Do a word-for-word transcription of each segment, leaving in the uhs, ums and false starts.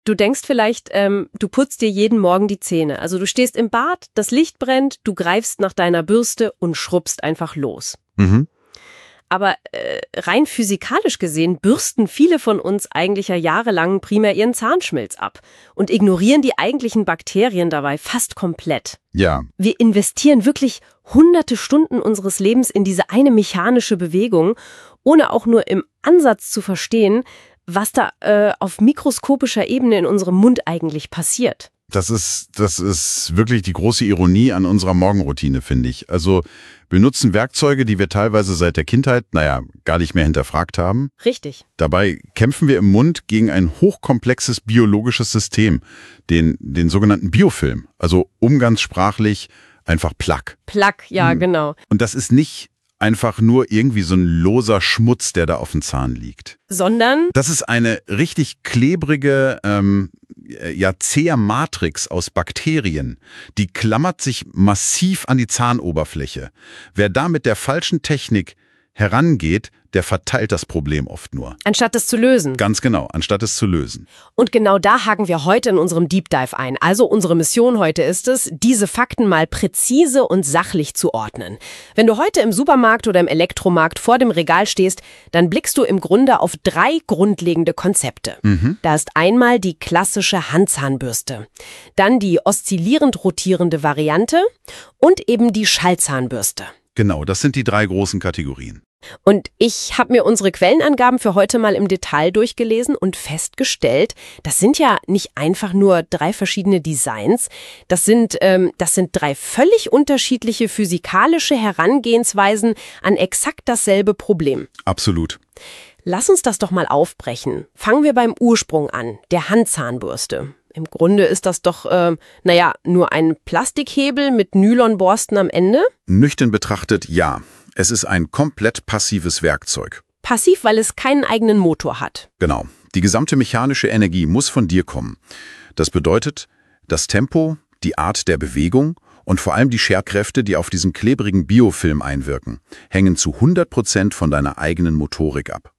Du denkst vielleicht, ähm, du putzt dir jeden Morgen die Zähne. Also du stehst im Bad, das Licht brennt, du greifst nach deiner Bürste und schrubbst einfach los. Mhm. Aber äh, rein physikalisch gesehen bürsten viele von uns eigentlich ja jahrelang primär ihren Zahnschmelz ab und ignorieren die eigentlichen Bakterien dabei fast komplett. Ja. Wir investieren wirklich hunderte Stunden unseres Lebens in diese eine mechanische Bewegung, ohne auch nur im Ansatz zu verstehen, was da äh, auf mikroskopischer Ebene in unserem Mund eigentlich passiert. Das ist, das ist wirklich die große Ironie an unserer Morgenroutine, finde ich. Also wir nutzen Werkzeuge, die wir teilweise seit der Kindheit, naja, gar nicht mehr hinterfragt haben. Richtig. Dabei kämpfen wir im Mund gegen ein hochkomplexes biologisches System, den, den sogenannten Biofilm, also umgangssprachlich einfach Plaque. Plaque, ja, Hm. genau. Und das ist nicht einfach nur irgendwie so ein loser Schmutz, der da auf dem Zahn liegt. Sondern? Das ist eine richtig klebrige, ähm, ja, zähe Matrix aus Bakterien. Die klammert sich massiv an die Zahnoberfläche. Wer da mit der falschen Technik herangeht, der verteilt das Problem oft nur. Anstatt es zu lösen. Ganz genau, anstatt es zu lösen. Und genau da haken wir heute in unserem Deep Dive ein. Also unsere Mission heute ist es, diese Fakten mal präzise und sachlich zu ordnen. Wenn du heute im Supermarkt oder im Elektromarkt vor dem Regal stehst, dann blickst du im Grunde auf drei grundlegende Konzepte. Mhm. Da ist einmal die klassische Handzahnbürste, dann die oszillierend rotierende Variante und eben die Schallzahnbürste. Genau, das sind die drei großen Kategorien. Und ich habe mir unsere Quellenangaben für heute mal im Detail durchgelesen und festgestellt, das sind ja nicht einfach nur drei verschiedene Designs, das sind, ähm, das sind drei völlig unterschiedliche physikalische Herangehensweisen an exakt dasselbe Problem. Absolut. Lass uns das doch mal aufbrechen. Fangen wir beim Ursprung an, der Handzahnbürste. Im Grunde ist das doch, äh, naja, nur ein Plastikhebel mit Nylonborsten am Ende? Nüchtern betrachtet, ja. Es ist ein komplett passives Werkzeug. Passiv, weil es keinen eigenen Motor hat. Genau. Die gesamte mechanische Energie muss von dir kommen. Das bedeutet, das Tempo, die Art der Bewegung und vor allem die Scherkräfte, die auf diesen klebrigen Biofilm einwirken, hängen zu hundert Prozent von deiner eigenen Motorik ab.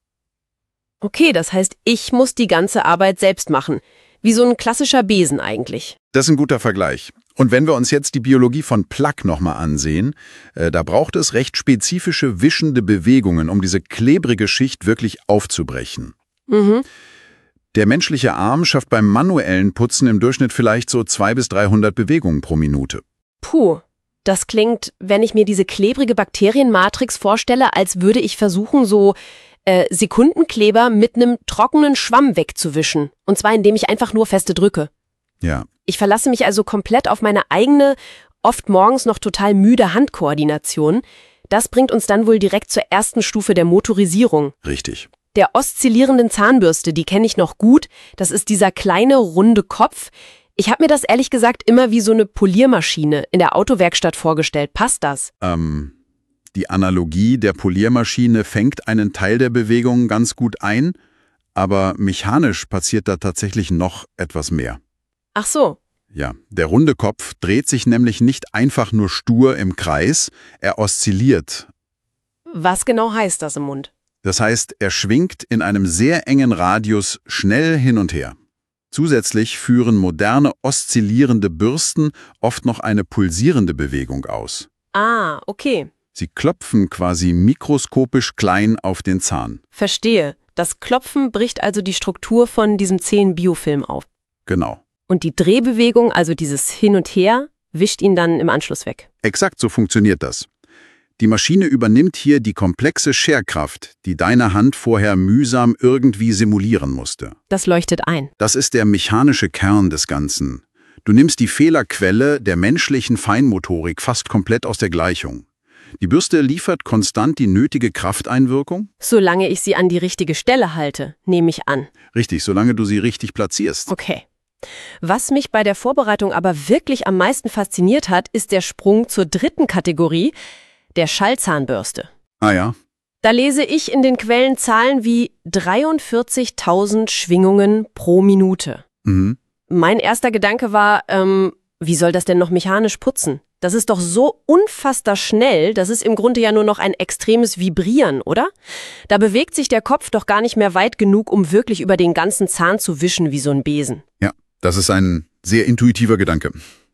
Okay, das heißt, ich muss die ganze Arbeit selbst machen. Wie so ein klassischer Besen eigentlich. Das ist ein guter Vergleich. Und wenn wir uns jetzt die Biologie von Plaque nochmal ansehen, äh, da braucht es recht spezifische wischende Bewegungen, um diese klebrige Schicht wirklich aufzubrechen. Mhm. Der menschliche Arm schafft beim manuellen Putzen im Durchschnitt vielleicht so zweihundert bis dreihundert Bewegungen pro Minute. Puh, das klingt, wenn ich mir diese klebrige Bakterienmatrix vorstelle, als würde ich versuchen, so äh, Sekundenkleber mit einem trockenen Schwamm wegzuwischen. Und zwar, indem ich einfach nur feste drücke. Ja. Ich verlasse mich also komplett auf meine eigene, oft morgens noch total müde Handkoordination. Das bringt uns dann wohl direkt zur ersten Stufe der Motorisierung. Richtig. Der oszillierenden Zahnbürste, die kenne ich noch gut. Das ist dieser kleine, runde Kopf. Ich habe mir das ehrlich gesagt immer wie so eine Poliermaschine in der Autowerkstatt vorgestellt. Passt das? Ähm, die Analogie der Poliermaschine fängt einen Teil der Bewegung ganz gut ein, aber mechanisch passiert da tatsächlich noch etwas mehr. Ach so. Ja, der runde Kopf dreht sich nämlich nicht einfach nur stur im Kreis, er oszilliert. Was genau heißt das im Mund? Das heißt, er schwingt in einem sehr engen Radius schnell hin und her. Zusätzlich führen moderne oszillierende Bürsten oft noch eine pulsierende Bewegung aus. Ah, okay. Sie klopfen quasi mikroskopisch klein auf den Zahn. Verstehe. Das Klopfen bricht also die Struktur von diesem zähen Biofilm auf. Genau. Und die Drehbewegung, also dieses Hin und Her, wischt ihn dann im Anschluss weg. Exakt so funktioniert das. Die Maschine übernimmt hier die komplexe Scherkraft, die deine Hand vorher mühsam irgendwie simulieren musste. Das leuchtet ein. Das ist der mechanische Kern des Ganzen. Du nimmst die Fehlerquelle der menschlichen Feinmotorik fast komplett aus der Gleichung. Die Bürste liefert konstant die nötige Krafteinwirkung? Solange ich sie an die richtige Stelle halte, nehme ich an. Richtig, solange du sie richtig platzierst. Okay. Was mich bei der Vorbereitung aber wirklich am meisten fasziniert hat, ist der Sprung zur dritten Kategorie, der Schallzahnbürste. Ah ja? Da lese ich in den Quellen Zahlen wie dreiundvierzigtausend Schwingungen pro Minute. Mhm. Mein erster Gedanke war, ähm, wie soll das denn noch mechanisch putzen? Das ist doch so unfassbar schnell, das ist im Grunde ja nur noch ein extremes Vibrieren, oder? Da bewegt sich der Kopf doch gar nicht mehr weit genug, um wirklich über den ganzen Zahn zu wischen wie so ein Besen. Ja, das ist ein sehr intuitiver Gedanke.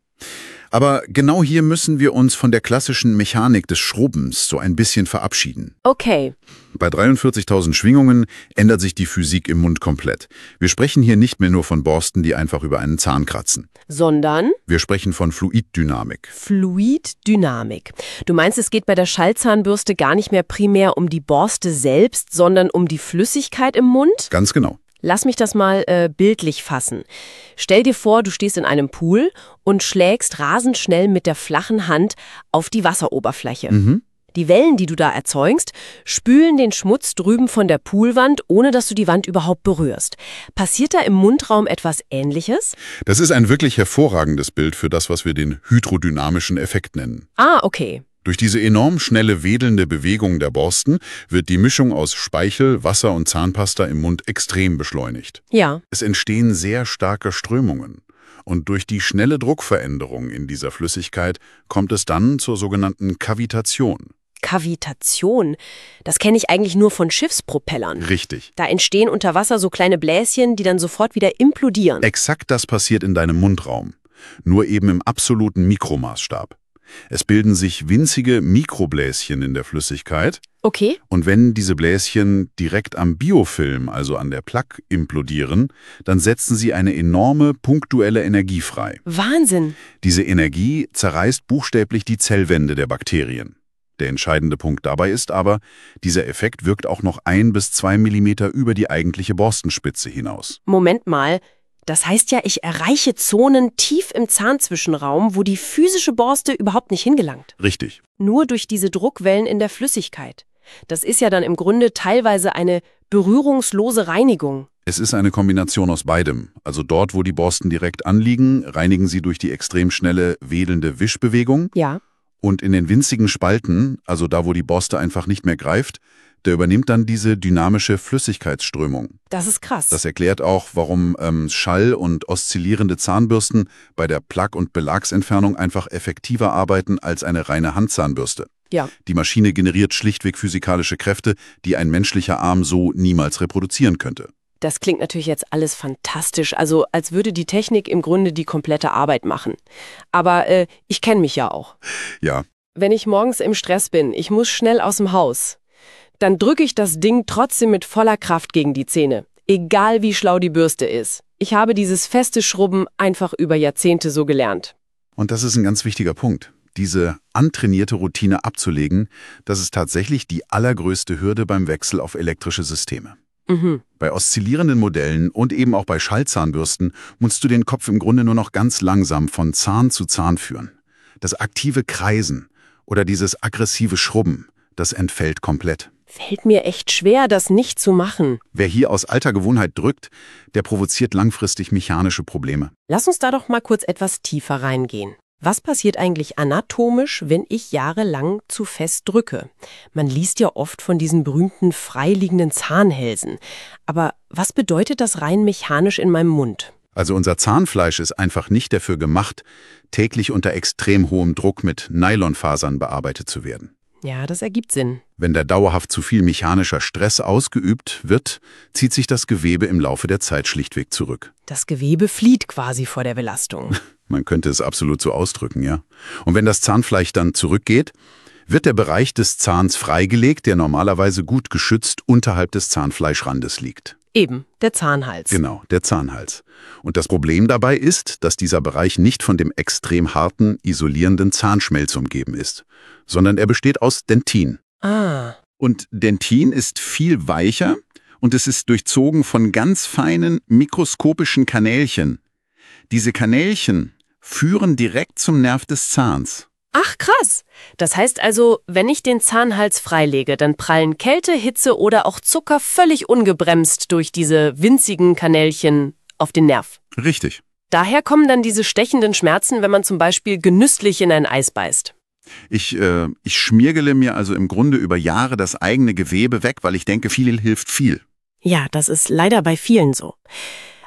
Aber genau hier müssen wir uns von der klassischen Mechanik des Schrubbens so ein bisschen verabschieden. Okay. Bei dreiundvierzigtausend Schwingungen ändert sich die Physik im Mund komplett. Wir sprechen hier nicht mehr nur von Borsten, die einfach über einen Zahn kratzen. Sondern? Wir sprechen von Fluiddynamik. Fluiddynamik. Du meinst, es geht bei der Schallzahnbürste gar nicht mehr primär um die Borste selbst, sondern um die Flüssigkeit im Mund? Ganz genau. Lass mich das mal äh, bildlich fassen. Stell dir vor, du stehst in einem Pool und schlägst rasend schnell mit der flachen Hand auf die Wasseroberfläche. Mhm. Die Wellen, die du da erzeugst, spülen den Schmutz drüben von der Poolwand, ohne dass du die Wand überhaupt berührst. Passiert da im Mundraum etwas Ähnliches? Das ist ein wirklich hervorragendes Bild für das, was wir den hydrodynamischen Effekt nennen. Ah, okay. Durch diese enorm schnelle, wedelnde Bewegung der Borsten wird die Mischung aus Speichel, Wasser und Zahnpasta im Mund extrem beschleunigt. Ja. Es entstehen sehr starke Strömungen. Und durch die schnelle Druckveränderung in dieser Flüssigkeit kommt es dann zur sogenannten Kavitation. Kavitation, das kenne ich eigentlich nur von Schiffspropellern. Richtig. Da entstehen unter Wasser so kleine Bläschen, die dann sofort wieder implodieren. Exakt das passiert in deinem Mundraum, nur eben im absoluten Mikromaßstab. Es bilden sich winzige Mikrobläschen in der Flüssigkeit. Okay. Und wenn diese Bläschen direkt am Biofilm, also an der Plaque, implodieren, dann setzen sie eine enorme punktuelle Energie frei. Wahnsinn. Diese Energie zerreißt buchstäblich die Zellwände der Bakterien. Der entscheidende Punkt dabei ist aber, dieser Effekt wirkt auch noch ein bis zwei Millimeter über die eigentliche Borstenspitze hinaus. Moment mal. Das heißt ja, ich erreiche Zonen tief im Zahnzwischenraum, wo die physische Borste überhaupt nicht hingelangt. Richtig. Nur durch diese Druckwellen in der Flüssigkeit. Das ist ja dann im Grunde teilweise eine berührungslose Reinigung. Es ist eine Kombination aus beidem. Also dort, wo die Borsten direkt anliegen, reinigen sie durch die extrem schnelle, wedelnde Wischbewegung. Ja. Und in den winzigen Spalten, also da, wo die Borste einfach nicht mehr greift, der übernimmt dann diese dynamische Flüssigkeitsströmung. Das ist krass. Das erklärt auch, warum ähm, Schall- und oszillierende Zahnbürsten bei der Plaque- und Belagsentfernung einfach effektiver arbeiten als eine reine Handzahnbürste. Ja. Die Maschine generiert schlichtweg physikalische Kräfte, die ein menschlicher Arm so niemals reproduzieren könnte. Das klingt natürlich jetzt alles fantastisch, also als würde die Technik im Grunde die komplette Arbeit machen. Aber äh, ich kenne mich ja auch. Ja. Wenn ich morgens im Stress bin, ich muss schnell aus dem Haus, dann drücke ich das Ding trotzdem mit voller Kraft gegen die Zähne, egal wie schlau die Bürste ist. Ich habe dieses feste Schrubben einfach über Jahrzehnte so gelernt. Und das ist ein ganz wichtiger Punkt. Diese antrainierte Routine abzulegen, das ist tatsächlich die allergrößte Hürde beim Wechsel auf elektrische Systeme. Mhm. Bei oszillierenden Modellen und eben auch bei Schallzahnbürsten musst du den Kopf im Grunde nur noch ganz langsam von Zahn zu Zahn führen. Das aktive Kreisen oder dieses aggressive Schrubben, das entfällt komplett. Fällt mir echt schwer, das nicht zu machen. Wer hier aus alter Gewohnheit drückt, der provoziert langfristig mechanische Probleme. Lass uns da doch mal kurz etwas tiefer reingehen. Was passiert eigentlich anatomisch, wenn ich jahrelang zu fest drücke? Man liest ja oft von diesen berühmten freiliegenden Zahnhälsen. Aber was bedeutet das rein mechanisch in meinem Mund? Also unser Zahnfleisch ist einfach nicht dafür gemacht, täglich unter extrem hohem Druck mit Nylonfasern bearbeitet zu werden. Ja, das ergibt Sinn. Wenn da dauerhaft zu viel mechanischer Stress ausgeübt wird, zieht sich das Gewebe im Laufe der Zeit schlichtweg zurück. Das Gewebe flieht quasi vor der Belastung. Man könnte es absolut so ausdrücken, ja. Und wenn das Zahnfleisch dann zurückgeht, wird der Bereich des Zahns freigelegt, der normalerweise gut geschützt unterhalb des Zahnfleischrandes liegt. Eben, der Zahnhals. Genau, der Zahnhals. Und das Problem dabei ist, dass dieser Bereich nicht von dem extrem harten, isolierenden Zahnschmelz umgeben ist, sondern er besteht aus Dentin. Ah. Und Dentin ist viel weicher und es ist durchzogen von ganz feinen, mikroskopischen Kanälchen. Diese Kanälchen führen direkt zum Nerv des Zahns. Ach krass. Das heißt also, wenn ich den Zahnhals freilege, dann prallen Kälte, Hitze oder auch Zucker völlig ungebremst durch diese winzigen Kanälchen auf den Nerv. Richtig. Daher kommen dann diese stechenden Schmerzen, wenn man zum Beispiel genüsslich in ein Eis beißt. Ich, äh, ich schmiergele mir also im Grunde über Jahre das eigene Gewebe weg, weil ich denke, viel hilft viel. Ja, das ist leider bei vielen so.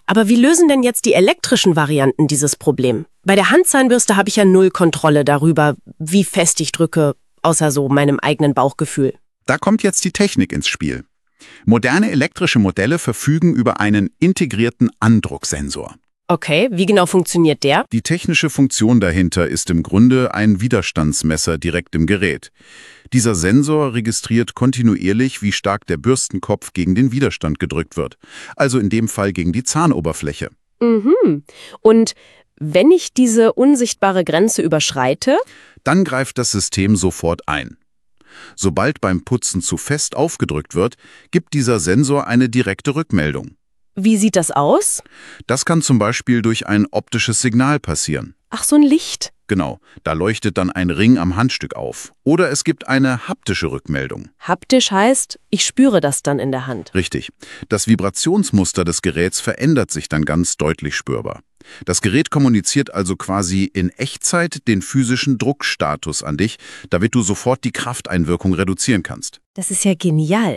Aber wie lösen denn jetzt die elektrischen Varianten dieses Problem? Bei der Handzahnbürste habe ich ja null Kontrolle darüber, wie fest ich drücke, außer so meinem eigenen Bauchgefühl. Da kommt jetzt die Technik ins Spiel. Moderne elektrische Modelle verfügen über einen integrierten Andrucksensor. Okay, wie genau funktioniert der? Die technische Funktion dahinter ist im Grunde ein Widerstandsmesser direkt im Gerät. Dieser Sensor registriert kontinuierlich, wie stark der Bürstenkopf gegen den Widerstand gedrückt wird. Also in dem Fall gegen die Zahnoberfläche. Mhm. Und wenn ich diese unsichtbare Grenze überschreite? Dann greift das System sofort ein. Sobald beim Putzen zu fest aufgedrückt wird, gibt dieser Sensor eine direkte Rückmeldung. Wie sieht das aus? Das kann zum Beispiel durch ein optisches Signal passieren. Ach, so ein Licht. Genau, da leuchtet dann ein Ring am Handstück auf. Oder es gibt eine haptische Rückmeldung. Haptisch heißt, ich spüre das dann in der Hand. Richtig. Das Vibrationsmuster des Geräts verändert sich dann ganz deutlich spürbar. Das Gerät kommuniziert also quasi in Echtzeit den physischen Druckstatus an dich, damit du sofort die Krafteinwirkung reduzieren kannst. Das ist ja genial.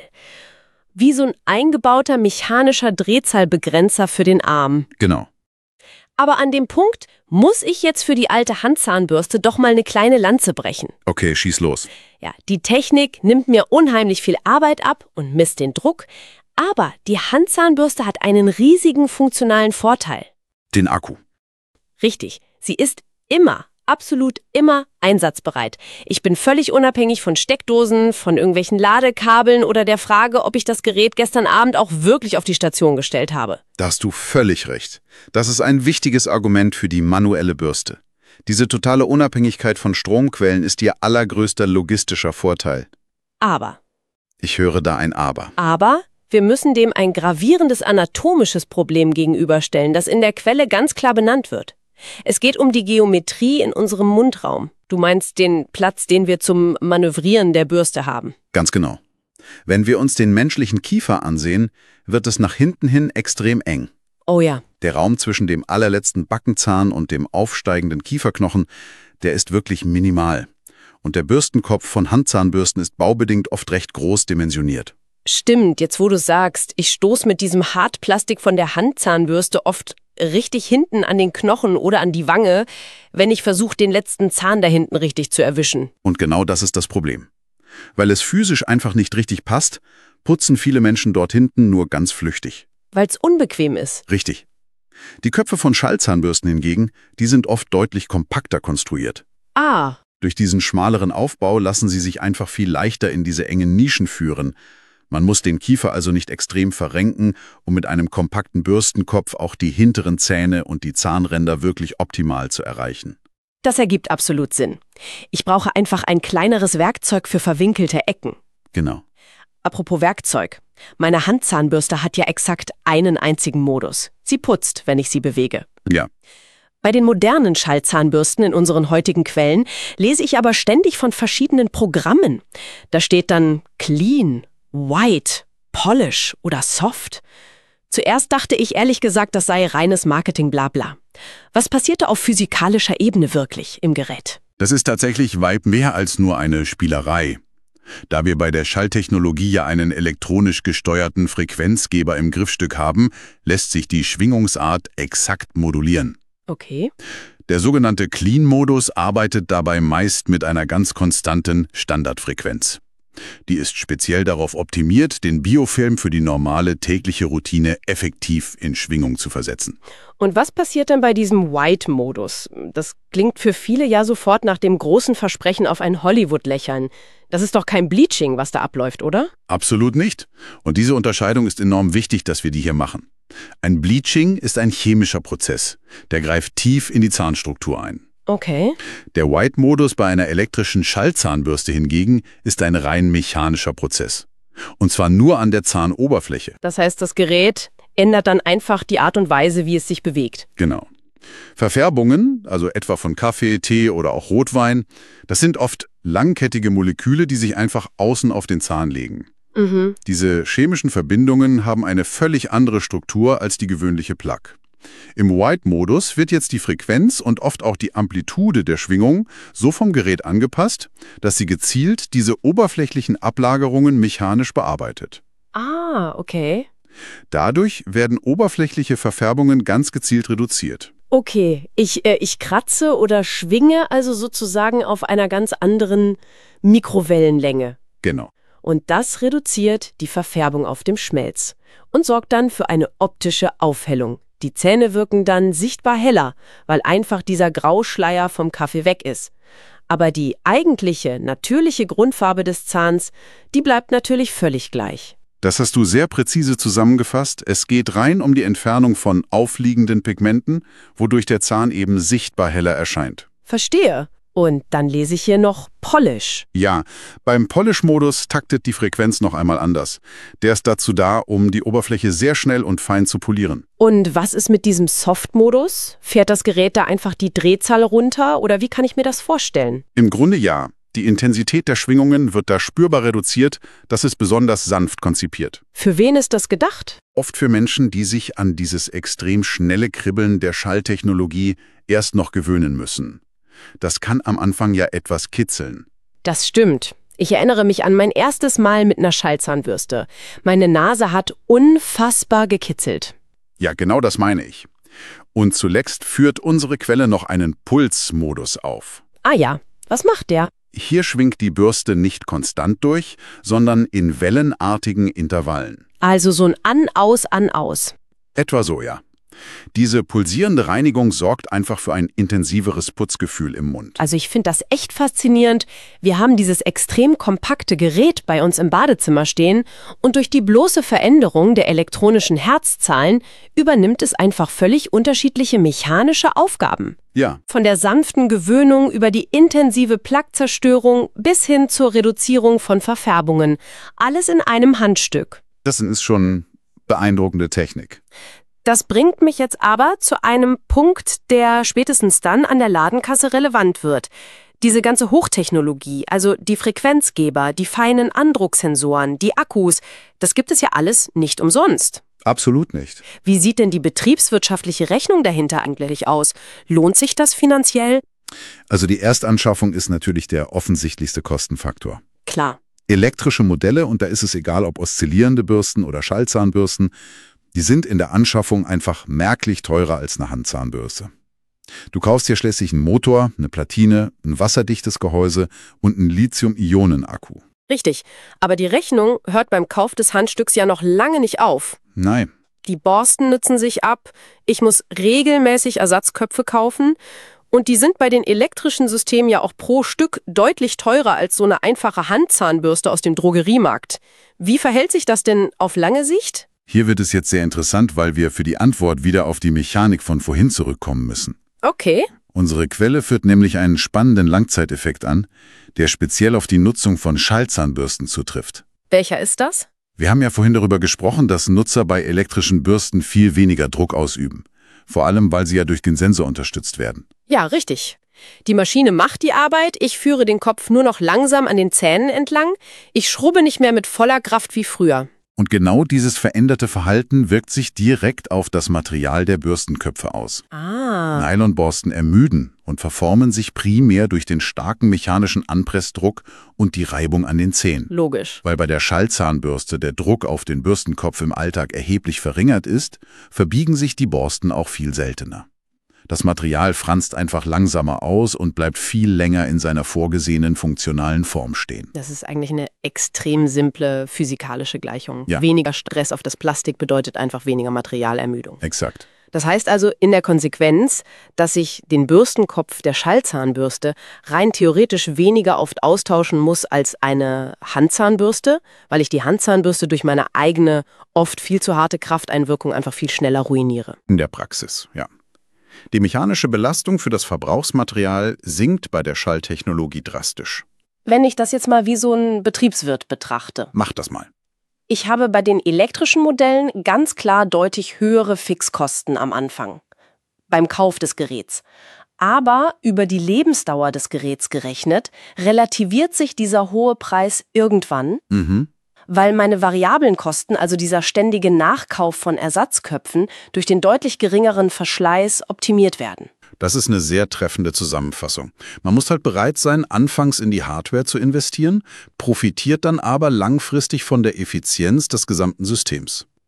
Wie so ein eingebauter mechanischer Drehzahlbegrenzer für den Arm. Genau. Aber an dem Punkt muss ich jetzt für die alte Handzahnbürste doch mal eine kleine Lanze brechen. Okay, schieß los. Ja, die Technik nimmt mir unheimlich viel Arbeit ab und misst den Druck, aber die Handzahnbürste hat einen riesigen funktionalen Vorteil. Den Akku. Richtig, sie ist immer, absolut immer einsatzbereit. Ich bin völlig unabhängig von Steckdosen, von irgendwelchen Ladekabeln oder der Frage, ob ich das Gerät gestern Abend auch wirklich auf die Station gestellt habe. Da hast du völlig recht. Das ist ein wichtiges Argument für die manuelle Bürste. Diese totale Unabhängigkeit von Stromquellen ist ihr allergrößter logistischer Vorteil. Aber. Ich höre da ein Aber. Aber wir müssen dem ein gravierendes anatomisches Problem gegenüberstellen, das in der Quelle ganz klar benannt wird. Es geht um die Geometrie in unserem Mundraum. Du meinst den Platz, den wir zum Manövrieren der Bürste haben. Ganz genau. Wenn wir uns den menschlichen Kiefer ansehen, wird es nach hinten hin extrem eng. Oh ja. Der Raum zwischen dem allerletzten Backenzahn und dem aufsteigenden Kieferknochen, der ist wirklich minimal. Und der Bürstenkopf von Handzahnbürsten ist baubedingt oft recht groß dimensioniert. Stimmt, jetzt wo du sagst, ich stoße mit diesem Hartplastik von der Handzahnbürste oft richtig hinten an den Knochen oder an die Wange, wenn ich versuche, den letzten Zahn da hinten richtig zu erwischen. Und genau das ist das Problem. Weil es physisch einfach nicht richtig passt, putzen viele Menschen dort hinten nur ganz flüchtig. Weil es unbequem ist. Richtig. Die Köpfe von Schallzahnbürsten hingegen, die sind oft deutlich kompakter konstruiert. Ah. Durch diesen schmaleren Aufbau lassen sie sich einfach viel leichter in diese engen Nischen führen. Man muss den Kiefer also nicht extrem verrenken, um mit einem kompakten Bürstenkopf auch die hinteren Zähne und die Zahnränder wirklich optimal zu erreichen. Das ergibt absolut Sinn. Ich brauche einfach ein kleineres Werkzeug für verwinkelte Ecken. Genau. Apropos Werkzeug. Meine Handzahnbürste hat ja exakt einen einzigen Modus. Sie putzt, wenn ich sie bewege. Ja. Bei den modernen Schallzahnbürsten in unseren heutigen Quellen lese ich aber ständig von verschiedenen Programmen. Da steht dann Clean, White, Polish oder Soft. Zuerst dachte ich ehrlich gesagt, das sei reines Marketing-Blabla. Was passierte auf physikalischer Ebene wirklich im Gerät? Das ist tatsächlich weit mehr als nur eine Spielerei. Da wir bei der Schalltechnologie ja einen elektronisch gesteuerten Frequenzgeber im Griffstück haben, lässt sich die Schwingungsart exakt modulieren. Okay. Der sogenannte Clean-Modus arbeitet dabei meist mit einer ganz konstanten Standardfrequenz. Die ist speziell darauf optimiert, den Biofilm für die normale tägliche Routine effektiv in Schwingung zu versetzen. Und was passiert dann bei diesem White-Modus? Das klingt für viele ja sofort nach dem großen Versprechen auf ein Hollywood-Lächeln. Das ist doch kein Bleaching, was da abläuft, oder? Absolut nicht. Und diese Unterscheidung ist enorm wichtig, dass wir die hier machen. Ein Bleaching ist ein chemischer Prozess. Der greift tief in die Zahnstruktur ein. Okay. Der White-Modus bei einer elektrischen Schallzahnbürste hingegen ist ein rein mechanischer Prozess. Und zwar nur an der Zahnoberfläche. Das heißt, das Gerät ändert dann einfach die Art und Weise, wie es sich bewegt. Genau. Verfärbungen, also etwa von Kaffee, Tee oder auch Rotwein, das sind oft langkettige Moleküle, die sich einfach außen auf den Zahn legen. Mhm. Diese chemischen Verbindungen haben eine völlig andere Struktur als die gewöhnliche Plaque. Im White-Modus wird jetzt die Frequenz und oft auch die Amplitude der Schwingung so vom Gerät angepasst, dass sie gezielt diese oberflächlichen Ablagerungen mechanisch bearbeitet. Ah, okay. Dadurch werden oberflächliche Verfärbungen ganz gezielt reduziert. Okay, ich, äh, ich kratze oder schwinge also sozusagen auf einer ganz anderen Mikrowellenlänge. Genau. Und das reduziert die Verfärbung auf dem Schmelz und sorgt dann für eine optische Aufhellung. Die Zähne wirken dann sichtbar heller, weil einfach dieser Grauschleier vom Kaffee weg ist. Aber die eigentliche, natürliche Grundfarbe des Zahns, die bleibt natürlich völlig gleich. Das hast du sehr präzise zusammengefasst. Es geht rein um die Entfernung von aufliegenden Pigmenten, wodurch der Zahn eben sichtbar heller erscheint. Verstehe. Und dann lese ich hier noch Polish. Ja, beim Polish-Modus taktet die Frequenz noch einmal anders. Der ist dazu da, um die Oberfläche sehr schnell und fein zu polieren. Und was ist mit diesem Soft-Modus? Fährt das Gerät da einfach die Drehzahl runter oder wie kann ich mir das vorstellen? Im Grunde ja. Die Intensität der Schwingungen wird da spürbar reduziert. Das ist besonders sanft konzipiert. Für wen ist das gedacht? Oft für Menschen, die sich an dieses extrem schnelle Kribbeln der Schalltechnologie erst noch gewöhnen müssen. Das kann am Anfang ja etwas kitzeln. Das stimmt. Ich erinnere mich an mein erstes Mal mit einer Schallzahnbürste. Meine Nase hat unfassbar gekitzelt. Ja, genau das meine ich. Und zuletzt führt unsere Quelle noch einen Pulsmodus auf. Ah ja, was macht der? Hier schwingt die Bürste nicht konstant durch, sondern in wellenartigen Intervallen. Also so ein An-Aus, An-Aus. Etwa so, ja. Diese pulsierende Reinigung sorgt einfach für ein intensiveres Putzgefühl im Mund. Also ich finde das echt faszinierend. Wir haben dieses extrem kompakte Gerät bei uns im Badezimmer stehen und durch die bloße Veränderung der elektronischen Herzzahlen übernimmt es einfach völlig unterschiedliche mechanische Aufgaben. Ja. Von der sanften Gewöhnung über die intensive Plaquezerstörung bis hin zur Reduzierung von Verfärbungen. Alles in einem Handstück. Das ist schon beeindruckende Technik. Das bringt mich jetzt aber zu einem Punkt, der spätestens dann an der Ladenkasse relevant wird. Diese ganze Hochtechnologie, also die Frequenzgeber, die feinen Andrucksensoren, die Akkus, das gibt es ja alles nicht umsonst. Absolut nicht. Wie sieht denn die betriebswirtschaftliche Rechnung dahinter eigentlich aus? Lohnt sich das finanziell? Also die Erstanschaffung ist natürlich der offensichtlichste Kostenfaktor. Klar. Elektrische Modelle, und da ist es egal, ob oszillierende Bürsten oder Schallzahnbürsten, die sind in der Anschaffung einfach merklich teurer als eine Handzahnbürste. Du kaufst hier schließlich einen Motor, eine Platine, ein wasserdichtes Gehäuse und einen Lithium-Ionen-Akku. Richtig, aber die Rechnung hört beim Kauf des Handstücks ja noch lange nicht auf. Nein. Die Borsten nützen sich ab, ich muss regelmäßig Ersatzköpfe kaufen und die sind bei den elektrischen Systemen ja auch pro Stück deutlich teurer als so eine einfache Handzahnbürste aus dem Drogeriemarkt. Wie verhält sich das denn auf lange Sicht? Hier wird es jetzt sehr interessant, weil wir für die Antwort wieder auf die Mechanik von vorhin zurückkommen müssen. Okay. Unsere Quelle führt nämlich einen spannenden Langzeiteffekt an, der speziell auf die Nutzung von Schallzahnbürsten zutrifft. Welcher ist das? Wir haben ja vorhin darüber gesprochen, dass Nutzer bei elektrischen Bürsten viel weniger Druck ausüben. Vor allem, weil sie ja durch den Sensor unterstützt werden. Ja, richtig. Die Maschine macht die Arbeit, ich führe den Kopf nur noch langsam an den Zähnen entlang, ich schrubbe nicht mehr mit voller Kraft wie früher. Und genau dieses veränderte Verhalten wirkt sich direkt auf das Material der Bürstenköpfe aus. Ah. Nylonborsten ermüden und verformen sich primär durch den starken mechanischen Anpressdruck und die Reibung an den Zähnen. Logisch. Weil bei der Schallzahnbürste der Druck auf den Bürstenkopf im Alltag erheblich verringert ist, verbiegen sich die Borsten auch viel seltener. Das Material franzt einfach langsamer aus und bleibt viel länger in seiner vorgesehenen funktionalen Form stehen. Das ist eigentlich eine extrem simple physikalische Gleichung. Ja. Weniger Stress auf das Plastik bedeutet einfach weniger Materialermüdung. Exakt. Das heißt also in der Konsequenz, dass ich den Bürstenkopf der Schallzahnbürste rein theoretisch weniger oft austauschen muss als eine Handzahnbürste, weil ich die Handzahnbürste durch meine eigene, oft viel zu harte Krafteinwirkung einfach viel schneller ruiniere. In der Praxis, ja. Die mechanische Belastung für das Verbrauchsmaterial sinkt bei der Schalltechnologie drastisch. Wenn ich das jetzt mal wie so ein Betriebswirt betrachte. Mach das mal. Ich habe bei den elektrischen Modellen ganz klar deutlich höhere Fixkosten am Anfang, beim Kauf des Geräts. Aber über die Lebensdauer des Geräts gerechnet, relativiert sich dieser hohe Preis irgendwann, Mhm. weil meine variablen Kosten, also dieser ständige Nachkauf von Ersatzköpfen, durch den deutlich geringeren Verschleiß optimiert werden. Das ist eine sehr treffende Zusammenfassung. Man muss halt bereit sein, anfangs in die Hardware zu investieren, profitiert dann aber langfristig von der Effizienz des gesamten Systems.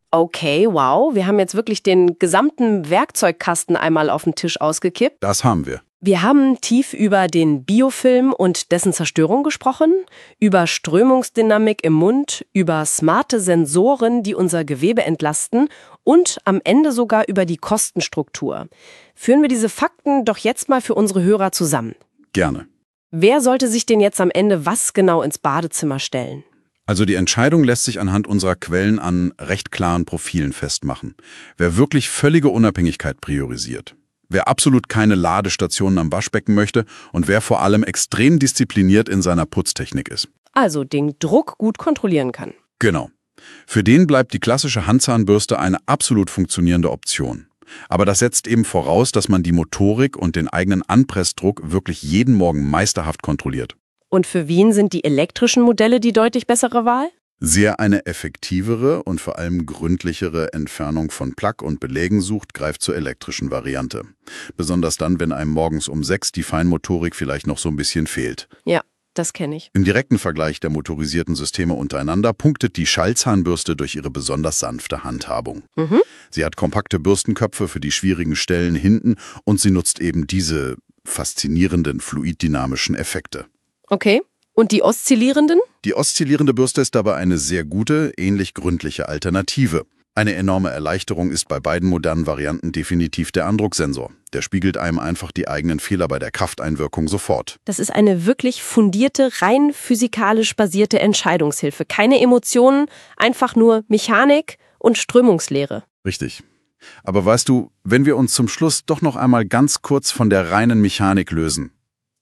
Okay, wow. Wir haben jetzt wirklich den gesamten Werkzeugkasten einmal auf den Tisch ausgekippt. Das haben wir. Wir haben tief über den Biofilm und dessen Zerstörung gesprochen, über Strömungsdynamik im Mund, über smarte Sensoren, die unser Gewebe entlasten und am Ende sogar über die Kostenstruktur. Führen wir diese Fakten doch jetzt mal für unsere Hörer zusammen. Gerne. Wer sollte sich denn jetzt am Ende was genau ins Badezimmer stellen? Also die Entscheidung lässt sich anhand unserer Quellen an recht klaren Profilen festmachen. Wer wirklich völlige Unabhängigkeit priorisiert. Wer absolut keine Ladestationen am Waschbecken möchte und wer vor allem extrem diszipliniert in seiner Putztechnik ist. Also den Druck gut kontrollieren kann. Genau. Für den bleibt die klassische Handzahnbürste eine absolut funktionierende Option. Aber das setzt eben voraus, dass man die Motorik und den eigenen Anpressdruck wirklich jeden Morgen meisterhaft kontrolliert. Und für wen sind die elektrischen Modelle die deutlich bessere Wahl? Wer eine effektivere und vor allem gründlichere Entfernung von Plaque und Belägen sucht, greift zur elektrischen Variante. Besonders dann, wenn einem morgens um sechs die Feinmotorik vielleicht noch so ein bisschen fehlt. Ja, das kenne ich. Im direkten Vergleich der motorisierten Systeme untereinander punktet die Schallzahnbürste durch ihre besonders sanfte Handhabung. Mhm. Sie hat kompakte Bürstenköpfe für die schwierigen Stellen hinten und sie nutzt eben diese faszinierenden fluiddynamischen Effekte. Okay. Und die oszillierenden? Die oszillierende Bürste ist dabei eine sehr gute, ähnlich gründliche Alternative. Eine enorme Erleichterung ist bei beiden modernen Varianten definitiv der Andrucksensor. Der spiegelt einem einfach die eigenen Fehler bei der Krafteinwirkung sofort. Das ist eine wirklich fundierte, rein physikalisch basierte Entscheidungshilfe. Keine Emotionen, einfach nur Mechanik und Strömungslehre. Richtig. Aber weißt du, wenn wir uns zum Schluss doch noch einmal ganz kurz von der reinen Mechanik lösen.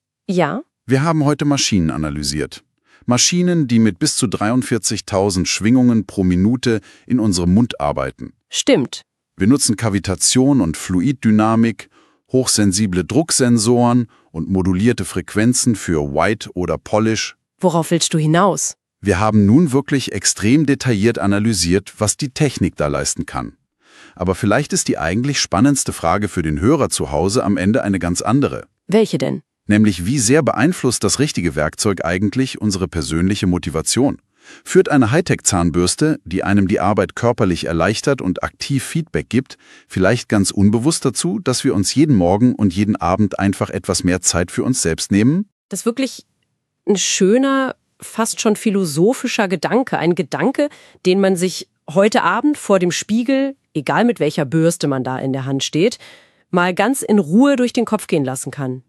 Ja? Wir haben heute Maschinen analysiert. Maschinen, die mit bis zu dreiundvierzigtausend Schwingungen pro Minute in unserem Mund arbeiten. Stimmt. Wir nutzen Kavitation und Fluiddynamik, hochsensible Drucksensoren und modulierte Frequenzen für White oder Polish. Worauf willst du hinaus? Wir haben nun wirklich extrem detailliert analysiert, was die Technik da leisten kann. Aber vielleicht ist die eigentlich spannendste Frage für den Hörer zu Hause am Ende eine ganz andere. Welche denn? Nämlich, wie sehr beeinflusst das richtige Werkzeug eigentlich unsere persönliche Motivation? Führt eine Hightech-Zahnbürste, die einem die Arbeit körperlich erleichtert und aktiv Feedback gibt, vielleicht ganz unbewusst dazu, dass wir uns jeden Morgen und jeden Abend einfach etwas mehr Zeit für uns selbst nehmen? Das ist wirklich ein schöner, fast schon philosophischer Gedanke. Ein Gedanke, den man sich heute Abend vor dem Spiegel, egal mit welcher Bürste man da in der Hand steht, mal ganz in Ruhe durch den Kopf gehen lassen kann.